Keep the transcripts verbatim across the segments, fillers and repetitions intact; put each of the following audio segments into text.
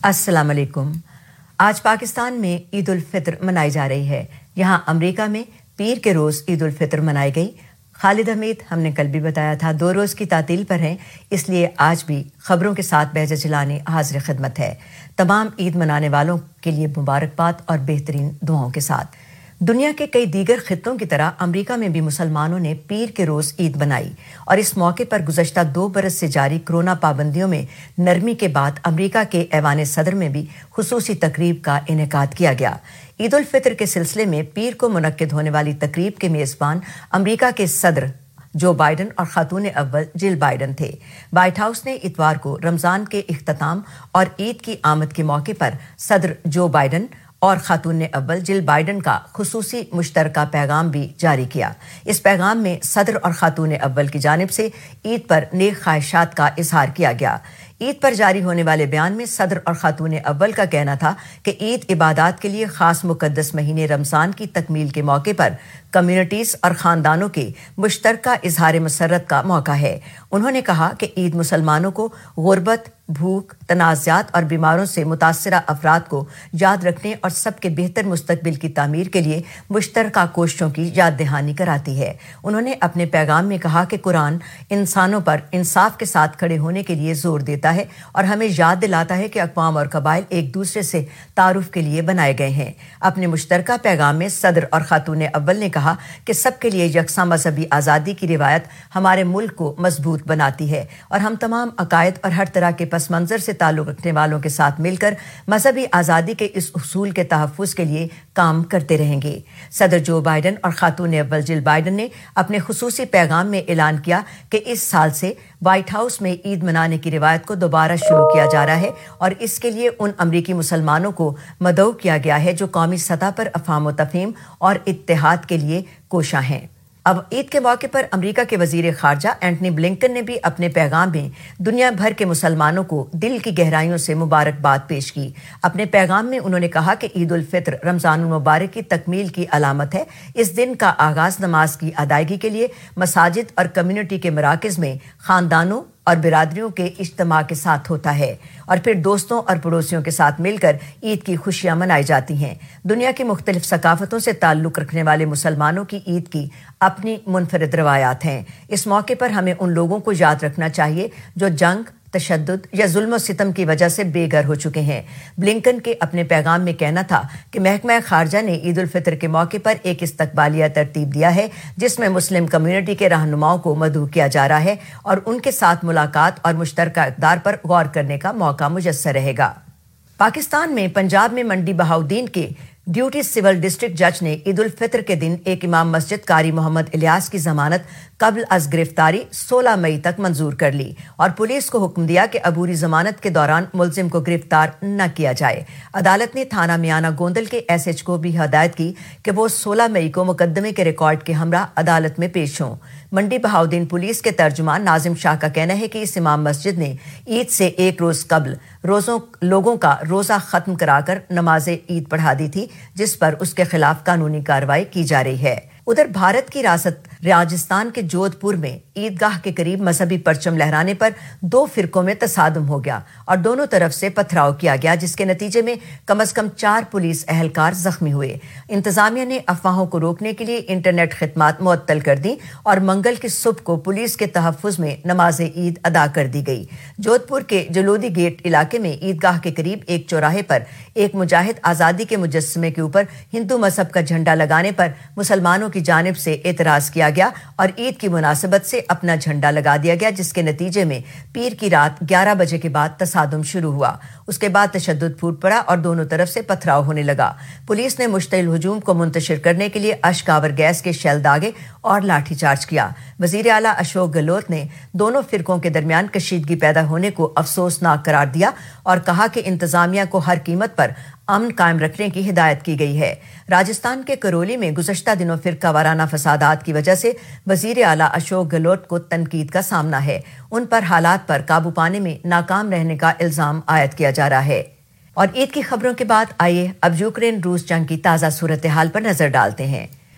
अस्सलाम वालेकुम। आज पाकिस्तान में ईद उल फितर मनाई जा रही है। यहाँ अमेरिका में पीर के रोज़ ईद उल फितर मनाई गई। खालिद हमीद हमने कल भी बताया था दो रोज़ की तातील पर हैं, इसलिए आज भी खबरों के साथ बहजा चलाने हाजिर खिदमत है। तमाम ईद मनाने वालों के लिए मुबारकबाद और बेहतरीन दुआओं के साथ। दुनिया के कई दीगर खित्तों की तरह अमेरिका में भी मुसलमानों ने पीर के रोज़ ईद मनाई और इस मौके पर गुज़श्ता दो बरस से जारी कोरोना पाबंदियों में नरमी के बाद अमेरिका के ऐवान सदर में भी खुसूसी तकरीब का इनेकाद किया गया। ईद उल फितर के सिलसिले में पीर को मुनक्किद होने वाली तकरीब के मेज़बान अमेरिका के सदर जो बाइडन और खातून अव्वल जिल बाइडन थे। व्हाइट हाउस ने इतवार को रमज़ान के इख्तिताम और ईद की आमद के मौके पर सदर जो बाइडन और खातून अव्वल जिल बाइडन का खुसूसी मुश्तरका पैगाम भी जारी किया। इस पैगाम में सदर और खातून अव्वल की जानिब से ईद पर नेक ख्वाहिशात का इजहार किया गया। ईद पर जारी होने वाले बयान में सदर और खातून अव्वल का कहना था कि ईद इबादत के लिए खास मुकद्दस महीने रमज़ान की तकमील के मौके पर कम्युनिटीज़ और ख़ानदानों के मुश्तरका इजहार मसरत का मौका है। उन्होंने कहा कि ईद मुसलमानों को गुर्बत, भूख, तनाज़ात और बीमारों से मुतासरा अफराद को याद रखने और सबके बेहतर मुस्तकबिल की तामीर के लिए मुश्तरका कोशिशों की याद दहानी कराती है। उन्होंने अपने पैगाम में कहा कि कुरान इंसानों पर इंसाफ के साथ खड़े होने के लिए जोर देता है और हमें याद दिलाता है कि अक़वाम और कबाइल एक दूसरे से तारुफ के लिए बनाए गए हैं। अपने मुश्तरका पैगाम में सदर और खातून अव्वल ने कहा कि सबके लिए यकसा मजहबी आज़ादी की रिवायत हमारे मुल्क को मजबूत बनाती है और हम तमाम अकायद और हर तरह के पस मंजर से ताल्लुक़ रखने वालों के साथ मिलकर मजहबी आज़ादी के इस उसूल के तहफ़्फ़ुज़ के लिए काम करते रहेंगे। सदर जो बाइडन और खातून अव्वल जिल बाइडन ने अपने खुसूसी पैगाम में ऐलान किया कि इस साल से व्हाइट हाउस में ईद मनाने की रिवायत को दोबारा शुरू किया जा रहा है और इसके लिए उन अमरीकी मुसलमानों को मदऊ किया गया है जो कौमी सतह पर अफ़ाम व तफ़हीम और इत्तेहाद के लिए कोशा हैं। अब ईद के मौके पर अमेरिका के वजीर खारजा एंटनी ब्लिंकन ने भी अपने पैगाम में दुनिया भर के मुसलमानों को दिल की गहराइयों से मुबारकबाद पेश की। अपने पैगाम में उन्होंने कहा कि ईद उल फितर रमज़ान मुबारक की तकमील की अलामत है। इस दिन का आगाज़ नमाज की अदायगी के लिए मसाजिद और कम्युनिटी के मराकज़ में ख़ानदानों और बिरादरियों के इज्तिमा के साथ होता है और फिर दोस्तों और पड़ोसियों के साथ मिलकर ईद की खुशियां मनाई जाती हैं। दुनिया की मुख्तलिफ सकाफतों से ताल्लुक़ रखने वाले मुसलमानों की ईद की अपनी मुनफरिद रवायात हैं। इस मौके पर हमें उन लोगों को याद रखना चाहिए जो जंग, तशद्दुद या जुल्म सितम की वजह से बेघर हो चुके हैं। ब्लिंकन के अपने पैगाम में कहना था कि महकमा खारजा ने ईद उल फितर के मौके पर एक इस्तकबालिया तरतीब दिया है जिसमें मुस्लिम कम्युनिटी के रहनुमाओं को मदऊ किया जा रहा है और उनके साथ मुलाकात और मुश्तरका इक़दार पर गौर करने का मौका मुयस्सर रहेगा। पाकिस्तान में पंजाब में मंडी बहाउद्दीन के ड्यूटी सिविल डिस्ट्रिक्ट जज ने ईद उल फितर के दिन एक इमाम मस्जिद कारी मोहम्मद इलियास की जमानत कब्ल अज गिरफ्तारी सोलह मई तक मंजूर कर ली और पुलिस को हुक्म दिया कि अबूरी जमानत के दौरान मुलजिम को गिरफ्तार न किया जाए। अदालत ने थाना मियाना गोंदल के एस एच को भी हदायत की कि वो सोलह मई को मुकदमे के रिकॉर्ड के हमरा अदालत में पेश हों। मंडी बहाउद्दीन पुलिस के तर्जुमान नाजिम शाह का कहना है कि इस इमाम मस्जिद ने ईद से एक रोज कब्ल रोजों लोगों का रोजा खत्म कराकर नमाज ईद पढ़ा दी थी, जिस पर उसके खिलाफ कानूनी कार्रवाई की जा रही है। उधर भारत की रियासत राजस्थान के जोधपुर में ईदगाह के करीब मजहबी परचम लहराने पर दो फिरकों में तसादुम हो गया और दोनों तरफ से पथराव किया गया, जिसके नतीजे में कम अज कम चार पुलिस एहलकार जख्मी हुए। इंतजामिया ने अफवाहों को रोकने के लिए इंटरनेट खिदमात मुअत्तल कर दी और मंगल की सुबह को पुलिस के तहफ़्फ़ुज़ में नमाज ईद अदा कर दी गई। जोधपुर के जलोदी गेट इलाके में ईदगाह के करीब एक चौराहे पर एक मुजाहिद आज़ादी के मुजस्समे के ऊपर हिंदू मजहब का झंडा लगाने पर मुसलमानों की जानिब से एतराज किया गया और ईद की मुनासिबत से अपना झंडा लगा दिया गया, जिसके नतीजे में पीर की रात ग्यारह बजे के बाद तसादुम शुरू हुआ। उसके बाद तशद्दुद फूट पड़ा और दोनों तरफ से पथराव होने लगा। पुलिस ने मुश्तइल हुजूम को मुंतशिर करने के लिए अश्कावर गैस के शेल दागे और लाठीचार्ज किया। वजीर आला अशोक गहलोत ने दोनों फिरकों के दरमियान कशीदगी पैदा होने को अफसोसनाक करार दिया और कहा कि इंतजामिया को हर कीमत पर अमन कायम रखने की हिदायत की गई है। राजस्थान के करौली में गुज़श्ता दिनों फिरका वाराना फसादात की वजह से वजीर आला अशोक गहलोत को तनकीद का सामना है। उन पर हालात पर काबू पाने में नाकाम रहने का इल्जाम आयद किया जा रहा है। और ईद की खबरों के बाद आइए अब यूक्रेन रूस जंग की ताज़ा सूरत हाल पर नजर डालते हैं।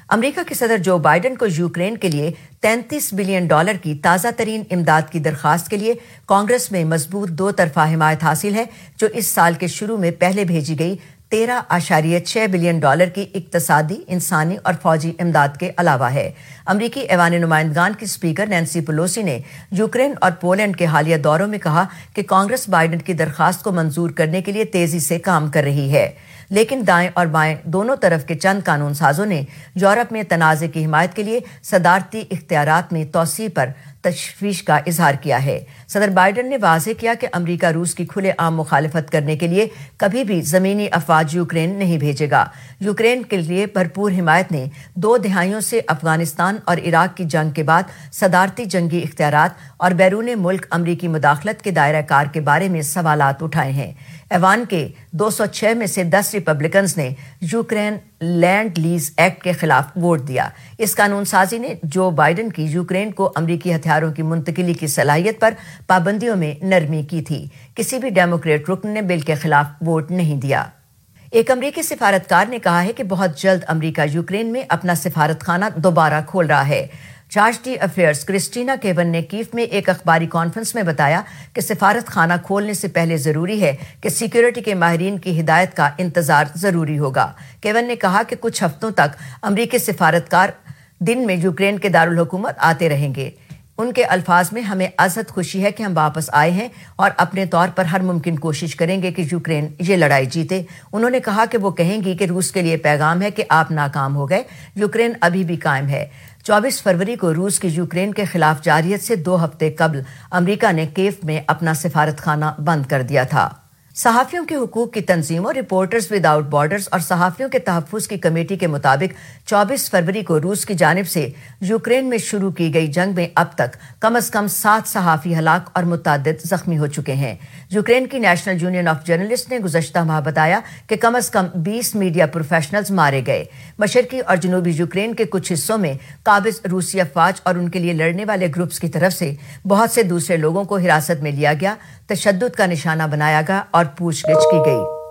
अमेरिका के सदर जो बाइडेन को यूक्रेन के लिए तैंतीस बिलियन डॉलर की ताज़ा तरीन इमदाद की दरखास्त के लिए कांग्रेस में मजबूत दो तरफा हिमायत हासिल है, जो इस साल के शुरू में पहले भेजी गई तेरह आशारिया छह बिलियन डॉलर की इक्तसादी, इंसानी और फौजी इमदाद के अलावा है। अमरीकी ऐवान नुमाइंदगान की स्पीकर नैंसी पेलोसी ने यूक्रेन और पोलैंड के हालिया दौरों में कहा कि कांग्रेस बाइडेन की दरखास्त को मंजूर करने के लिए तेजी से काम कर रही है, लेकिन दाएं और बाएं दोनों तरफ के चंद कानून साजों ने यूरोप में तनाज़े की हिमायत के लिए सदारती इख्तियारात में तोसी पर तशवीश का इजहार किया है। सदर बाइडेन ने वाज़ेह किया कि अमरीका रूस की खुलेआम मुखालिफत करने के लिए कभी भी ज़मीनी अफवाज यूक्रेन नहीं भेजेगा। यूक्रेन के लिए भरपूर हिमायत ने दो दिहाइयों से अफगानिस्तान और इराक की जंग के बाद सदारती जंगी इख्तियारात और बैरून मुल्क अमरीकी मुदाखलत के दायरा कार के बारे में सवालात उठाए हैं। ऐवान के दो सौ छह में से दस रिपब्लिकन्स ने यूक्रेन लैंड लीज एक्ट के खिलाफ वोट दिया। इस कानून साजी ने जो बाइडेन की यूक्रेन को अमरीकी हथियारों की मुंतकिली की सलाहियत पर पाबंदियों में नरमी की थी। किसी भी डेमोक्रेट रुकन ने बिल के खिलाफ वोट नहीं दिया। एक अमरीकी सिफारतकार ने कहा है कि बहुत जल्द अमरीका यूक्रेन में अपना सिफारतखाना दोबारा खोल रहा है। Chargé d' affaires Kristina Kvien ने कीव में एक अखबारी कॉन्फ्रेंस में बताया कि सिफारत खाना खोलने से पहले जरूरी है कि सिक्योरिटी के माहिरीन की हिदायत का इंतजार जरूरी होगा। केवन ने कहा कि कुछ हफ्तों तक अमरीकी सिफारतकार दिन में यूक्रेन के दारुल हुकूमत आते रहेंगे। उनके अल्फाज में, हमें अज़द खुशी है कि हम वापस आए हैं और अपने तौर पर हर मुमकिन कोशिश करेंगे कि यूक्रेन ये लड़ाई जीते। उन्होंने कहा कि वो कहेंगी कि रूस के लिए पैगाम है कि आप नाकाम हो गए, यूक्रेन अभी भी कायम है। चौबीस फरवरी को रूस की यूक्रेन के खिलाफ जारियत से दो हफ्ते कबल अमरीका ने कीव में अपना सिफारतखाना बंद कर दिया था। सहाफ़ियों के हुकूक की तंजीमों, रिपोर्टर्स विदाउट बॉर्डर्स और सहाफ़ियों के तहफ़्फ़ुज़ की कमेटी के मुताबिक चौबीस फरवरी को रूस की जानिब से यूक्रेन में शुरू की गई जंग में अब तक कम अज़ कम सात सहाफ़ी हलाक और मुतअद्दिद ज़ख्मी हो चुके हैं। यूक्रेन की नेशनल यूनियन ऑफ जर्नलिस्ट ने गुज़श्ता माह बताया कि कम अज़ कम बीस मीडिया प्रोफेशनल्स मारे गए। मशरकी और जनूबी यूक्रेन के कुछ हिस्सों में काबिज रूसी अफवाज और उनके लिए लड़ने वाले ग्रुप्स की तरफ से बहुत से दूसरे लोगों को हिरासत में लिया गया, तशद्दुद का निशाना बनाया गया और पूछगिछ की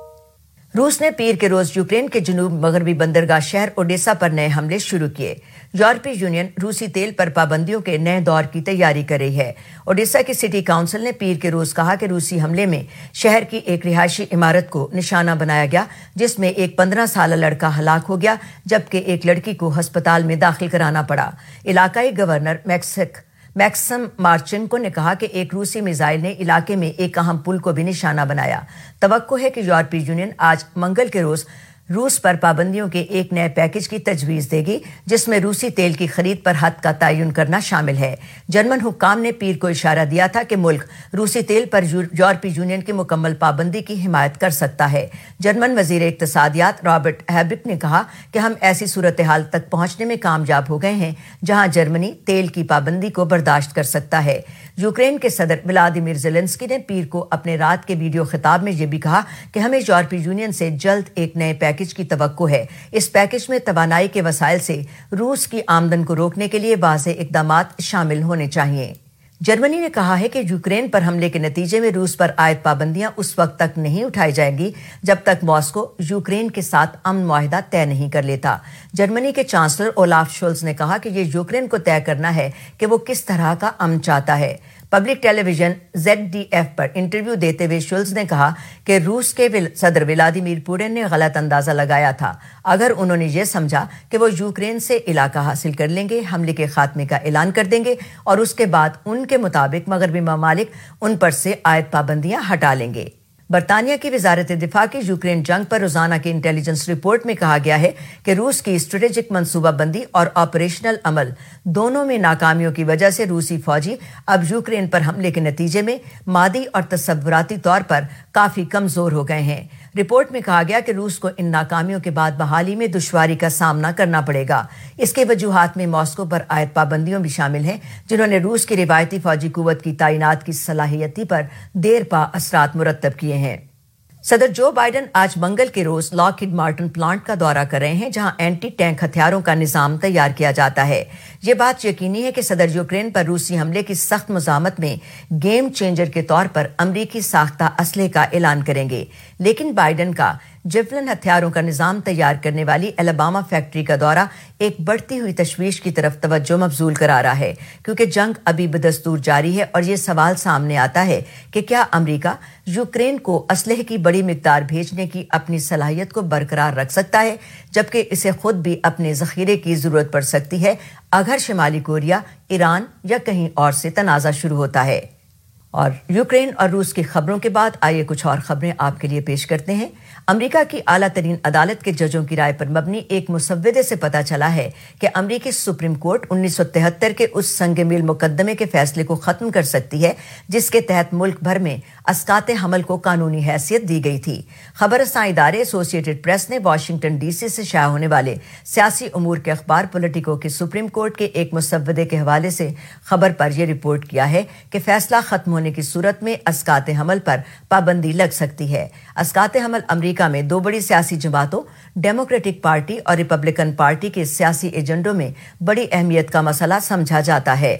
गई। रूस ने पीर के रोज यूक्रेन के जनूब मगरबी बंदरगाह शहर ओडेसा पर नए हमले शुरू किए। यूरोपीय यूनियन रूसी तेल पर पाबंदियों के नए दौर की तैयारी कर रही है। ओडेसा की सिटी काउंसिल ने पीर के रोज कहा कि रूसी हमले में शहर की एक रिहायशी इमारत को निशाना बनाया गया, जिसमें एक पंद्रह साल लड़का हलाक हो गया, जबकि एक लड़की को अस्पताल में दाखिल कराना पड़ा। इलाकाई गवर्नर मैक्सिक मैक्सम मार्चेंको ने कहा कि एक रूसी मिसाइल ने इलाके में एक अहम पुल को भी निशाना बनाया। तवक्को है कि यूरोपीय यूनियन आज मंगल के रोज रूस पर पाबंदियों के एक नए पैकेज की तजवीज़ देगी, जिसमें रूसी तेल की खरीद पर हद का तयन करना शामिल है। जर्मन हुक्काम ने पीर को इशारा दिया था कि मुल्क रूसी तेल पर यूरोपीय यूनियन की मुकम्मल पाबंदी की हिमायत कर सकता है। जर्मन वजीर इक्तसादियात रॉबर्ट हैबिक ने कहा कि हम ऐसी सूरत हाल तक पहुंचने में कामयाब हो गए हैं जहां जर्मनी तेल की पाबंदी को बर्दाश्त कर सकता है। यूक्रेन के सदर व्लादिमीर ज़ेलेंस्की ने पीर को अपने रात के वीडियो खिताब में यह भी कहा कि हमें यूरोपीय यूनियन से जल्द एक नए पैकेज की तवक्को है। इस पैकेज में तवानाई के वसाइल से रूस की आमदन को रोकने के लिए वाज़ेह इक़दामात शामिल होने चाहिए। जर्मनी ने कहा है कि यूक्रेन पर हमले के नतीजे में रूस पर आयद पाबंदियां उस वक्त तक नहीं उठाई जाएंगी जब तक मॉस्को यूक्रेन के साथ अमन मुआहिदा तय नहीं कर लेता। जर्मनी के चांसलर ओलाफ शोल्ज ने कहा कि ये यूक्रेन को तय करना है कि वो किस तरह का अमन चाहता है। Public television Z D F पर इंटरव्यू देते हुए शुल्ज ने कहा कि रूस के सदर व्लादिमीर पुतिन ने गलत अंदाजा लगाया था। अगर उन्होंने ये समझा कि वो यूक्रेन से इलाका हासिल कर लेंगे, हमले के खात्मे का ऐलान कर देंगे और उसके बाद उनके मुताबिक मगरबी ममालिक उन पर से आयद पाबंदियां हटा लेंगे। बरतानिया की वजारत दिफा की यूक्रेन जंग पर रोजाना की इंटेलिजेंस रिपोर्ट में कहा गया है कि रूस की स्ट्रेटेजिक मनसूबाबंदी और ऑपरेशनल अमल दोनों में नाकामियों की वजह से रूसी फौजी अब यूक्रेन पर हमले के नतीजे में मादी और तसव्वुराती तौर पर काफी कमजोर हो गए हैं। रिपोर्ट में कहा गया कि रूस को इन नाकामियों के बाद बहाली में दुश्वारी का सामना करना पड़ेगा। इसके वजूहात में मॉस्को पर आयद पाबंदियों भी शामिल हैं, जिन्होंने रूस की रिवायती फौजी कुव्वत की तैनात की सलाहियती पर देर पा असरात मुरत्तब किए हैं। सदर जो बाइडेन आज मंगल के रोज लॉकहीड मार्टिन प्लांट का दौरा कर रहे हैं, जहां एंटी टैंक हथियारों का निजाम तैयार किया जाता है। ये बात यकीनी है कि सदर यूक्रेन पर रूसी हमले की सख्त मुज़ामत में गेम चेंजर के तौर पर अमरीकी साख्ता असले का ऐलान करेंगे। लेकिन बाइडेन का जिवलिन हथियारों का निजाम तैयार करने वाली अलबामा फैक्ट्री का दौरा एक बढ़ती हुई तशवीश की तरफ तवज्जो मबजूल करा रहा है, क्योंकि जंग अभी बदस्तूर जारी है और ये सवाल सामने आता है कि क्या अमेरिका यूक्रेन को असलहे की बड़ी मिकदार भेजने की अपनी सलाहियत को बरकरार रख सकता है, जबकि इसे खुद भी अपने जखीरे की जरूरत पड़ सकती है अगर शिमाली कोरिया, ईरान या कहीं और से तनाज़ा शुरू होता है। और यूक्रेन और रूस की खबरों के बाद आइए कुछ और खबरें आपके लिए पेश करते हैं। अमेरिका की आला तरीन अदालत के जजों की राय पर मबनी एक मुसव्वदे से पता चला है कि अमेरिकी सुप्रीम कोर्ट उन्नीस सौ तिहत्तर के उस संग-मील मुकदमे के फैसले को खत्म कर सकती है जिसके तहत मुल्क भर में अस्काते हमल को कानूनी हैसियत दी गई थी। खबरसां इदारे एसोसिएटेड प्रेस ने वाशिंगटन डीसी से शाया होने वाले सियासी उमूर के अखबार पोलिटिको के सुप्रीम कोर्ट के एक मुसव्वदे के हवाले से खबर पर यह रिपोर्ट किया है कि फैसला खत्म होने की सूरत में अस्काते हमल पर पाबंदी लग सकती है। अस्काते हमल अमेरिका में दो बड़ी सियासी जमातों डेमोक्रेटिक पार्टी और रिपब्लिकन पार्टी के सियासी एजेंडों में बड़ी अहमियत का मसला समझा जाता है।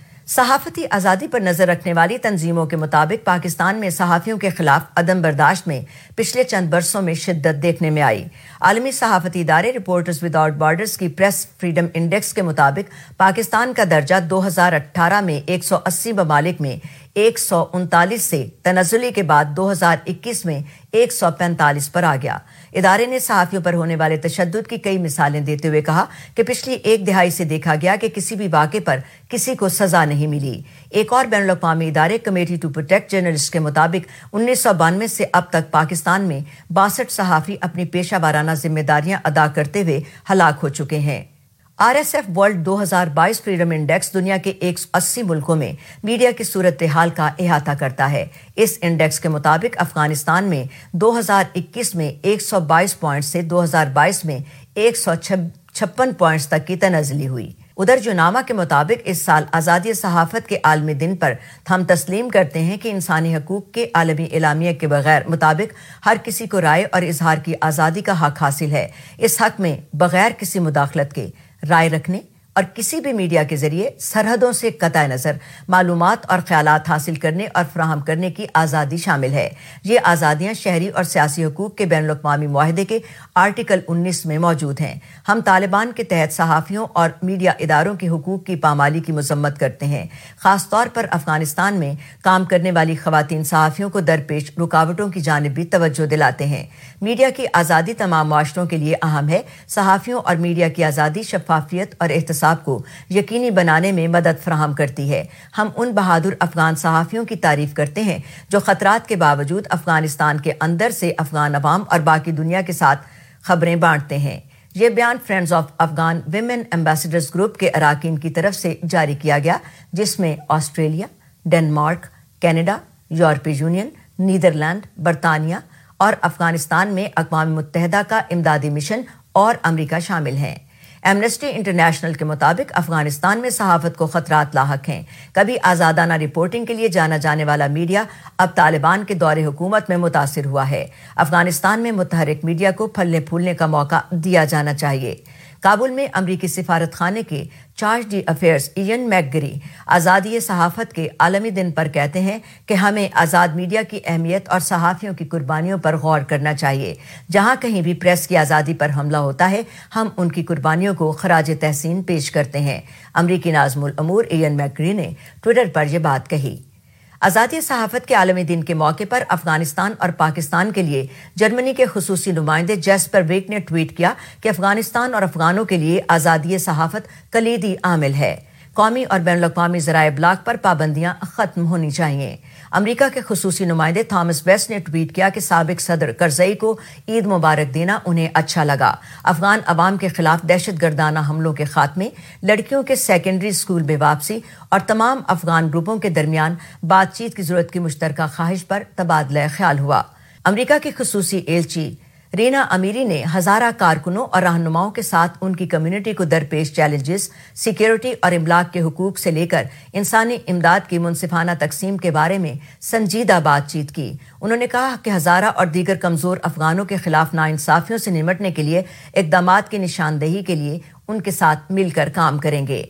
सहाफती आज़ादी पर नजर रखने वाली तंजीमों के मुताबिक पाकिस्तान में सहाफियों के खिलाफ अदम बर्दाश्त में पिछले चंद बरसों में शिद्दत देखने में आई। आलमी सहाफती इदारे रिपोर्टर्स विदाउट बॉर्डर्स की प्रेस फ्रीडम इंडेक्स के मुताबिक पाकिस्तान का दर्जा दो हज़ार अठारह में एक सौ अस्सी ममालिक में एक सौ उनतालीस से तनज़्ज़ुली के बाद दो हज़ार इक्कीस में एक सौ पैंतालीस पर आ गया। इदारे ने सहाफियों पर होने वाले तशद्दुद की कई मिसालें देते हुए कहा कि पिछली एक दिहाई से देखा गया कि किसी भी वाक़े पर किसी को सजा नहीं मिली। एक और बैनुल अक़वामी इदारे कमेटी टू प्रोटेक्ट जर्नलिस्ट के मुताबिक उन्नीस सौ बानवे से अब तक पाकिस्तान में बासठ सहाफ़ी अपनी पेशा वाराना जिम्मेदारियां अदा करते हुए हलाक हो चुके हैं। आर एस एफ वर्ल्ड दो हज़ार बाईस फ्रीडम इंडेक्स दुनिया के एक सौ अस्सी मुल्कों में मीडिया की सूरत हाल का अहाता करता है। इस इंडेक्स के मुताबिक अफगानिस्तान में दो हज़ार इक्कीस में एक सौ बाईस पॉइंट से दो हज़ार बाईस में एक सौ छप्पन पॉइंट्स तक की तनज़्ज़ुली हुई। उधर जुनामा के मुताबिक इस साल आज़ादी सहाफत के आलमी दिन पर हम तस्लीम करते हैं कि इंसानी हकूक के आलमी एलामिया के बगैर मुताबिक हर किसी को राय और इजहार की आज़ादी का हक हासिल है। इस हक में बगैर किसी मुदाखलत के राय रखने और किसी भी मीडिया के जरिए सरहदों से कतई नज़र मालूमात और ख्यालात हासिल करने और फराहम करने की आज़ादी शामिल है। ये आज़ादियाँ शहरी और सियासी हकूक़ के बैनुल अक़वामी मुआहदे के आर्टिकल उन्नीस में मौजूद हैं। हम तालिबान के तहत सहाफ़ियों और मीडिया इदारों के हकूक़ की पामाली की मज़म्मत करते हैं। ख़ास तौर पर अफ़गानिस्तान में काम करने वाली ख़वातीन सहाफ़ियों को दरपेश रुकावटों की जानिब भी तवज्जो दिलाते हैं। मीडिया की आज़ादी तमाम मुआशरों के लिए अहम है। सहाफ़ियों और मीडिया की आज़ादी शफ़ाफ़ियत और एहतसाब को यकीनी बनाने में मदद फराहम करती है। हम उन बहादुर अफगान सहाफ़ियों की तारीफ करते हैं जो खतरात के बावजूद अफगानिस्तान के अंदर से अफगान अवाम और बाकी दुनिया के साथ खबरें बांटते हैं। ये बयान Friends of Afghan Women Ambassadors Group के अराकीन की तरफ से जारी किया गया, जिसमें ऑस्ट्रेलिया, डेनमार्क, कनाडा, यूरोपीय यूनियन, नीदरलैंड, बरतानिया और अफगानिस्तान में अक़वाम मुत्तहिदा का इमदादी मिशन और अमेरिका शामिल हैं। एमनेस्टी इंटरनेशनल के मुताबिक अफगानिस्तान में सहाफत को खतरात लाहक हैं। कभी आज़ादाना रिपोर्टिंग के लिए जाना जाने वाला मीडिया अब तालिबान के दौरे हुकूमत में मुतासिर हुआ है। अफगानिस्तान में मुतहरिक मीडिया को फलने फूलने का मौका दिया जाना चाहिए। काबुल में अमरीकी सिफारत खाने के chargé d' affaires Ian McGarry आज़ादी सहाफ़त के आलमी दिन पर कहते हैं कि हमें आज़ाद मीडिया की अहमियत और सहाफ़ियों की कुर्बानियों पर गौर करना चाहिए। जहाँ कहीं भी प्रेस की आज़ादी पर हमला होता है, हम उनकी कुर्बानियों को खराज तहसीन पेश करते हैं। अमरीकी नाज़मुल अमूर इयन मैकगरी ने ट्विटर पर यह बात कही। आज़ादी सहाफ़त के आलमी दिन के मौके पर अफगानिस्तान और पाकिस्तान के लिए जर्मनी के खुसूसी नुमाइंदे जेस्पर वेक ने ट्वीट किया कि अफगानिस्तान और अफगानों के लिए आज़ादी सहाफ़त कलीदी आमिल है। कौमी और बैनुल अक़वामी ज़राए इब्लाग़ पर पाबंदियां ख़त्म होनी चाहिए। अमेरिका के खुसूसी नुमाइंदे थॉमस वेस्ट ने ट्वीट किया कि साबिक़ सदर करज़ई को ईद मुबारक देना उन्हें अच्छा लगा। अफगान अवाम के खिलाफ दहशतगर्दाना हमलों के खात्मे, लड़कियों के सेकेंडरी स्कूल में वापसी और तमाम अफगान ग्रुपों के दरमियान बातचीत की जरूरत की मुश्तरका ख्वाहिश पर तबादला ख्याल हुआ। अमेरिका की खुसूसी एलची रीना अमीरी ने हजारा कारकुनों और रहनुमाओं के साथ उनकी कम्युनिटी को दरपेश चैलेंजेस, सिक्योरिटी और इमलाक के हुकूक से लेकर इंसानी इमदाद की मुनसिफाना तकसीम के बारे में संजीदा बातचीत की। उन्होंने कहा कि हजारा और दीगर कमजोर अफगानों के खिलाफ नाइंसाफियों से निमटने के लिए इक़दामात की निशानदेही के लिए उनके साथ मिलकर काम करेंगे।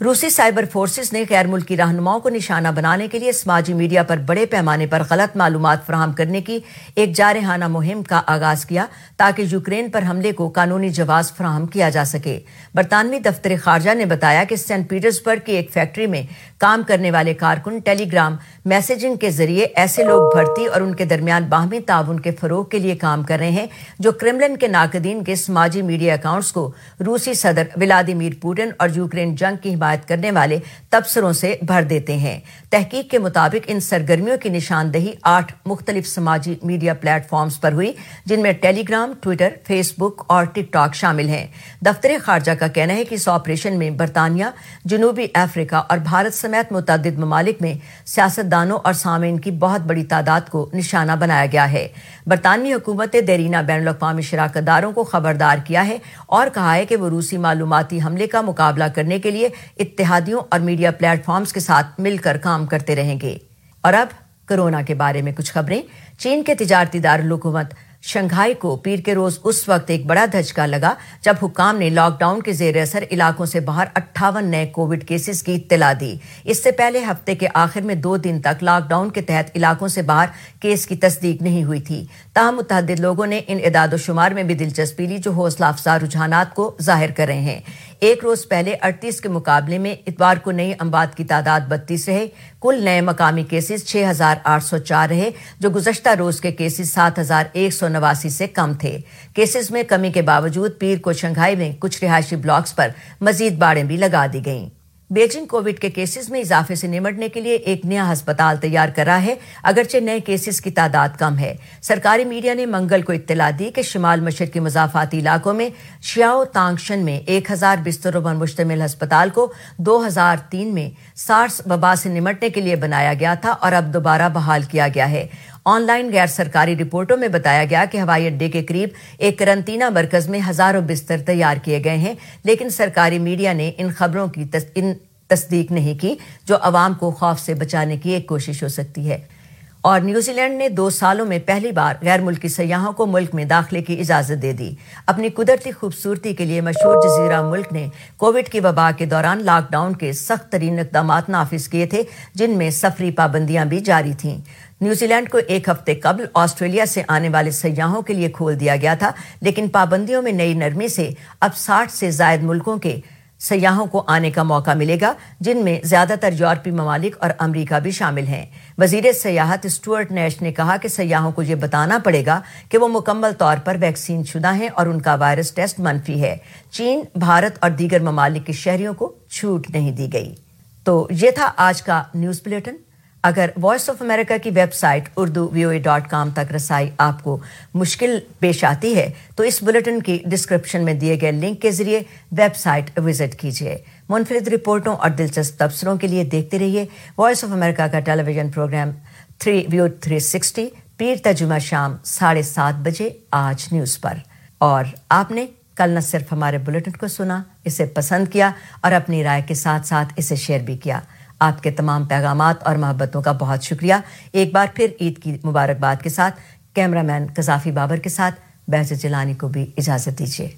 रूसी साइबर फोर्सेस ने गैर मुल्की रहनुमाओं को निशाना बनाने के लिए समाजी मीडिया पर बड़े पैमाने पर गलत मालूमात फराहम करने की एक जारहाना मुहिम का आगाज किया ताकि यूक्रेन पर हमले को कानूनी जवाब फराहम किया जा सके। बरतानवी दफ्तर खारजा ने बताया कि सेंट पीटर्सबर्ग की एक फैक्ट्री में काम करने वाले कारकुन टेलीग्राम मैसेजिंग के जरिए ऐसे लोग भर्ती और उनके दरमियान बाहमी ताउन के फरोग के लिए काम कर रहे हैं जो क्रेमलिन के नाकदीन के समाजी मीडिया अकाउंट्स को रूसी सदर व्लादिमीर पुतिन और यूक्रेन जंग की हिमायत करने वाले तबसरों से भर देते हैं। तहकीक के मुताबिक इन सरगर्मियों की निशानदही आठ मुख्तलिफ समाजी मीडिया प्लेटफॉर्म्स पर हुई, जिनमें टेलीग्राम, ट्विटर, फेसबुक और टिकटॉक शामिल हैं। दफ्तर खारजा का कहना है कि इस ऑपरेशन में बरतानिया, जनूबी अफ्रीका और भारत समेत मुतअद्दिद ममालिक में सियासतदानों और सामीन की बहुत बड़ी तादाद को निशाना बनाया गया है। बरतानवी हुकूमत ने देरीना बैनुल अक़वामी शराकतदारों को खबरदार किया है और कहा है कि वो रूसी मालूमाती हमले का मुकाबला करने के लिए इत्तेहादियों और मीडिया प्लेटफॉर्म्स के साथ मिलकर काम करते रहेंगे। और अब कोरोना के बारे में कुछ खबरें। चीन के तिजारती दारुल हुकूमत शंघाई को पीर के रोज उस वक्त एक बड़ा धचका लगा जब हुकाम ने लॉकडाउन के जेर असर इलाकों से बाहर अट्ठावन नए कोविड केसेस की इत्तला दी। इससे पहले हफ्ते के आखिर में दो दिन तक लॉकडाउन के तहत इलाकों से बाहर केस की तस्दीक नहीं हुई थी। ताहम मुतअद्दिद लोगों ने इन इदाद शुमार में भी दिलचस्पी ली जो हौसला अफजा रुझानात को जाहिर कर रहे हैं। एक रोज पहले अड़तीस के मुकाबले में इतवार को नई अमवात की तादाद बत्तीस रहे। कुल नए मकामी केसेस छह हजार आठ सौ चार रहे जो गुज़श्ता रोज के केसेस सात हजार एक सौ नवासी से कम थे। केसेस में कमी के बावजूद पीर को शंघाई में कुछ रिहायशी ब्लॉक्स पर मजीद बाड़ें भी लगा दी गईं। बीजिंग कोविड के केसेस में इजाफे से निमटने के लिए एक नया अस्पताल तैयार कर रहा है, अगरचे नए केसेस की तादाद कम है। सरकारी मीडिया ने मंगल को इत्तला दी कि शिमाल मशरकी मुजाफाती इलाकों में शियाओ तांगशन में एक हजार बिस्तरों पर मुश्तमिल अस्पताल को दो हजार तीन में सार्स वबा से निमटने के लिए बनाया गया था और अब दोबारा बहाल किया गया है। ऑनलाइन गैर सरकारी रिपोर्टों में बताया गया कि हवाई अड्डे के करीब एक करंतना मरकज में हजारों बिस्तर तैयार किए गए हैं, लेकिन सरकारी मीडिया ने इन खबरों की तस, इन तस्दीक नहीं की जो अवाम को खौफ से बचाने की एक कोशिश हो सकती है। और न्यूजीलैंड ने दो सालों में पहली बार गैर मुल्की सयाहों को मुल्क में दाखिले की इजाजत दे दी। अपनी कुदरती खूबसूरती के लिए मशहूर जजीरा मुल्क ने कोविड की वबा के दौरान लॉकडाउन के सख्त तरीन इक़दामात नाफिज किए थे, जिनमें सफरी पाबंदियां भी जारी थीं। न्यूजीलैंड को एक हफ्ते कबल ऑस्ट्रेलिया से आने वाले सयाहों के लिए खोल दिया गया था, लेकिन पाबंदियों में नई नरमी से अब साठ से जायद मुल्कों के सयाहों को आने का मौका मिलेगा, जिनमें ज्यादातर यूरोपीय ममालिक और अमरीका भी शामिल हैं। वजीर सयाहत स्टुअर्ट नैश ने कहा कि सयाहों को यह बताना पड़ेगा कि वो मुकम्मल तौर पर वैक्सीन शुदा हैं और उनका वायरस टेस्ट मनफी है। चीन, भारत और दीगर ममालिक के शहरियों को छूट नहीं दी गई। तो ये था आज का न्यूज़ बुलेटिन। अगर वॉइस ऑफ अमेरिका की website Urdu V O A dot com तक रसाई आपको मुश्किल पेश आती है तो इस बुलेटिन की डिस्क्रिप्शन में दिए गए लिंक के जरिए वेबसाइट विजिट कीजिए। मुनफरिद रिपोर्टों और दिलचस्प तबसरों के लिए देखते रहिए वॉइस ऑफ अमेरिका का television programme three view three sixty पीर तर्जुमा शाम साढ़े सात बजे आज न्यूज़ पर। और आपने कल न सिर्फ हमारे बुलेटिन को सुना, इसे पसंद किया और अपनी राय के साथ साथ इसे शेयर भी किया। आपके तमाम पैगामात और मोहब्बतों का बहुत शुक्रिया। एक बार फिर ईद की मुबारकबाद के साथ कैमरामैन कज़ाफी बाबर के साथ बहजत जिलानी को भी इजाज़त दीजिए।